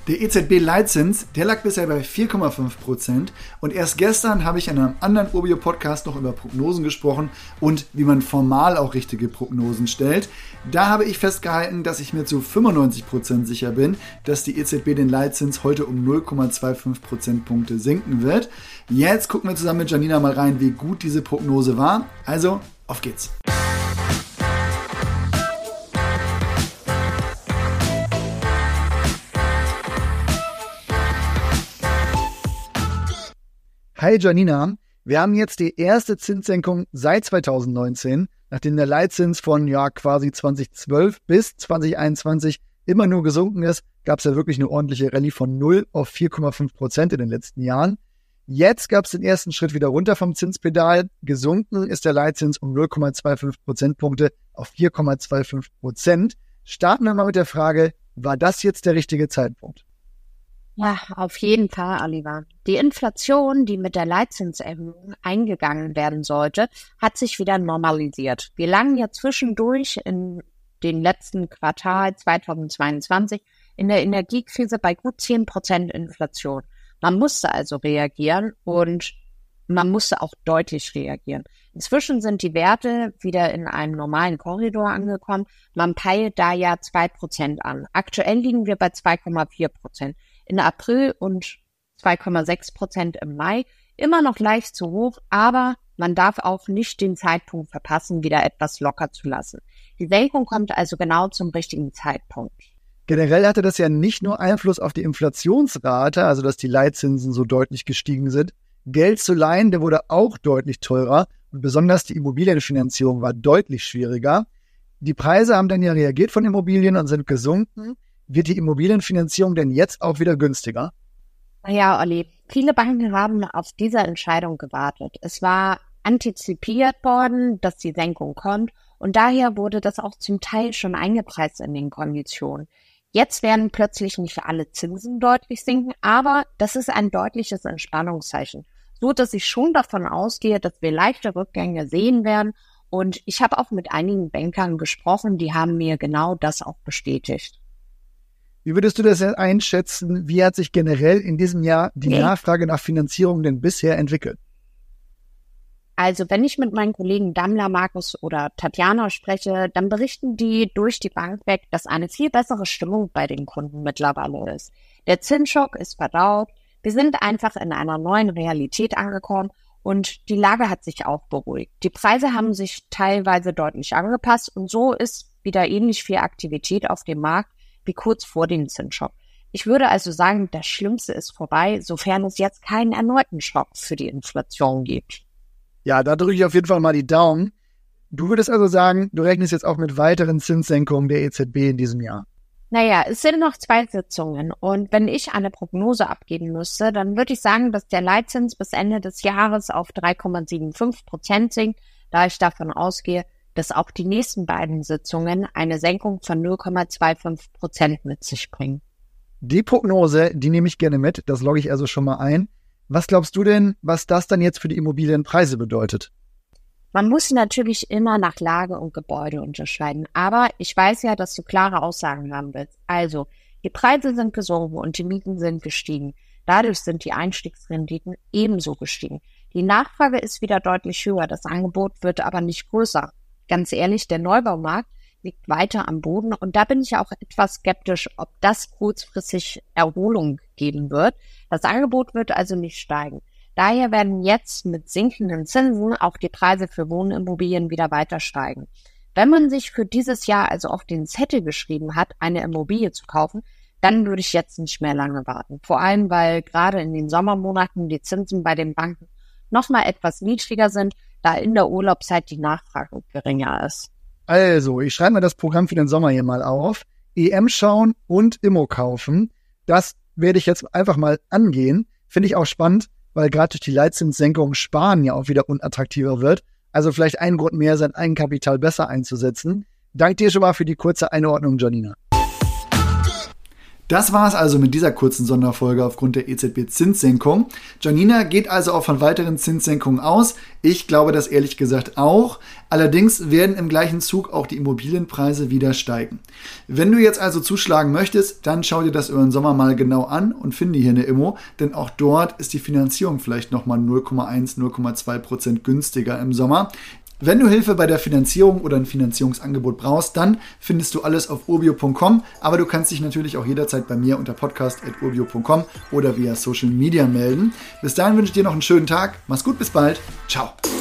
Der EZB-Leitzins, der lag bisher bei 4,5% und erst gestern habe ich in einem anderen Urbio-Podcast noch über Prognosen gesprochen und wie man formal auch richtige Prognosen stellt. Da habe ich festgehalten, dass ich mir zu 95% sicher bin, dass die EZB den Leitzins heute um 0,25 Prozentpunkte senken wird. Jetzt gucken wir zusammen mit Janina mal rein, wie gut diese Prognose war. Also, auf geht's! Hi Janina, wir haben jetzt die erste Zinssenkung seit 2019, nachdem der Leitzins von quasi 2012 bis 2021 immer nur gesunken ist, gab es ja wirklich eine ordentliche Rallye von 0 auf 4,5% in den letzten Jahren. Jetzt gab es den ersten Schritt wieder runter vom Zinspedal. Gesunken ist der Leitzins um 0,25 Prozentpunkte auf 4,25%. Starten wir mal mit der Frage, war das jetzt der richtige Zeitpunkt? Ja, auf jeden Fall, Oliver. Die Inflation, die mit der Leitzinserhöhung eingegangen werden sollte, hat sich wieder normalisiert. Wir lagen ja zwischendurch in den letzten Quartal 2022 in der Energiekrise bei gut 10% Inflation. Man musste also reagieren und man musste auch deutlich reagieren. Inzwischen sind die Werte wieder in einem normalen Korridor angekommen. Man peilt da ja 2% an. Aktuell liegen wir bei 2,4%. In April und 2,6% im Mai. Immer noch leicht zu hoch, aber man darf auch nicht den Zeitpunkt verpassen, wieder etwas locker zu lassen. Die Senkung kommt also genau zum richtigen Zeitpunkt. Generell hatte das ja nicht nur Einfluss auf die Inflationsrate, also dass die Leitzinsen so deutlich gestiegen sind. Geld zu leihen, der wurde auch deutlich teurer und besonders die Immobilienfinanzierung war deutlich schwieriger. Die Preise haben dann ja reagiert von Immobilien und sind gesunken. Wird die Immobilienfinanzierung denn jetzt auch wieder günstiger? Naja, Olli, viele Banken haben auf diese Entscheidung gewartet. Es war antizipiert worden, dass die Senkung kommt und daher wurde das auch zum Teil schon eingepreist in den Konditionen. Jetzt werden plötzlich nicht alle Zinsen deutlich sinken, aber das ist ein deutliches Entspannungszeichen, so dass ich schon davon ausgehe, dass wir leichte Rückgänge sehen werden und ich habe auch mit einigen Bankern gesprochen, die haben mir genau das auch bestätigt. Wie würdest du das einschätzen? Wie hat sich generell in diesem Jahr die Nachfrage nach Finanzierung denn bisher entwickelt? Also wenn ich mit meinen Kollegen Dammler, Markus oder Tatjana spreche, dann berichten die durch die Bank weg, dass eine viel bessere Stimmung bei den Kunden mittlerweile ist. Der Zinsschock ist verdaut, wir sind einfach in einer neuen Realität angekommen und die Lage hat sich auch beruhigt. Die Preise haben sich teilweise deutlich angepasst und so ist wieder ähnlich viel Aktivität auf dem Markt wie kurz vor dem Zinsschock. Ich würde also sagen, das Schlimmste ist vorbei, sofern es jetzt keinen erneuten Schock für die Inflation gibt. Ja, da drücke ich auf jeden Fall mal die Daumen. Du würdest also sagen, du rechnest jetzt auch mit weiteren Zinssenkungen der EZB in diesem Jahr? Naja, es sind noch 2 Sitzungen und wenn ich eine Prognose abgeben müsste, dann würde ich sagen, dass der Leitzins bis Ende des Jahres auf 3,75% sinkt, da ich davon ausgehe, dass auch die nächsten beiden Sitzungen eine Senkung von 0,25% mit sich bringen. Die Prognose, die nehme ich gerne mit, das logge ich also schon mal ein. Was glaubst du denn, was das dann jetzt für die Immobilienpreise bedeutet? Man muss natürlich immer nach Lage und Gebäude unterscheiden, aber ich weiß ja, dass du klare Aussagen haben willst. Also, die Preise sind gesunken und die Mieten sind gestiegen. Dadurch sind die Einstiegsrenditen ebenso gestiegen. Die Nachfrage ist wieder deutlich höher, das Angebot wird aber nicht größer. Ganz ehrlich, der Neubaumarkt liegt weiter am Boden und da bin ich auch etwas skeptisch, ob das kurzfristig Erholung geben wird. Das Angebot wird also nicht steigen. Daher werden jetzt mit sinkenden Zinsen auch die Preise für Wohnimmobilien wieder weiter steigen. Wenn man sich für dieses Jahr also auf den Zettel geschrieben hat, eine Immobilie zu kaufen, dann würde ich jetzt nicht mehr lange warten. Vor allem, weil gerade in den Sommermonaten die Zinsen bei den Banken nochmal etwas niedriger sind, da in der Urlaubszeit die Nachfrage geringer ist. Also, ich schreibe mir das Programm für den Sommer hier mal auf. EM schauen und Immo kaufen. Das werde ich jetzt einfach mal angehen. Finde ich auch spannend, weil gerade durch die Leitzinssenkung Sparen ja auch wieder unattraktiver wird. Also vielleicht ein Grund mehr, sein Eigenkapital besser einzusetzen. Danke dir schon mal für die kurze Einordnung, Janina. Das war es also mit dieser kurzen Sonderfolge aufgrund der EZB-Zinssenkung. Janina geht also auch von weiteren Zinssenkungen aus. Ich glaube das ehrlich gesagt auch. Allerdings werden im gleichen Zug auch die Immobilienpreise wieder steigen. Wenn du jetzt also zuschlagen möchtest, dann schau dir das über den Sommer mal genau an und finde hier eine Immo, denn auch dort ist die Finanzierung vielleicht nochmal 0,1, 0,2% günstiger im Sommer. Wenn du Hilfe bei der Finanzierung oder ein Finanzierungsangebot brauchst, dann findest du alles auf urbio.com, aber du kannst dich natürlich auch jederzeit bei mir unter podcast@urbio.com oder via Social Media melden. Bis dahin wünsche ich dir noch einen schönen Tag, mach's gut, bis bald, ciao.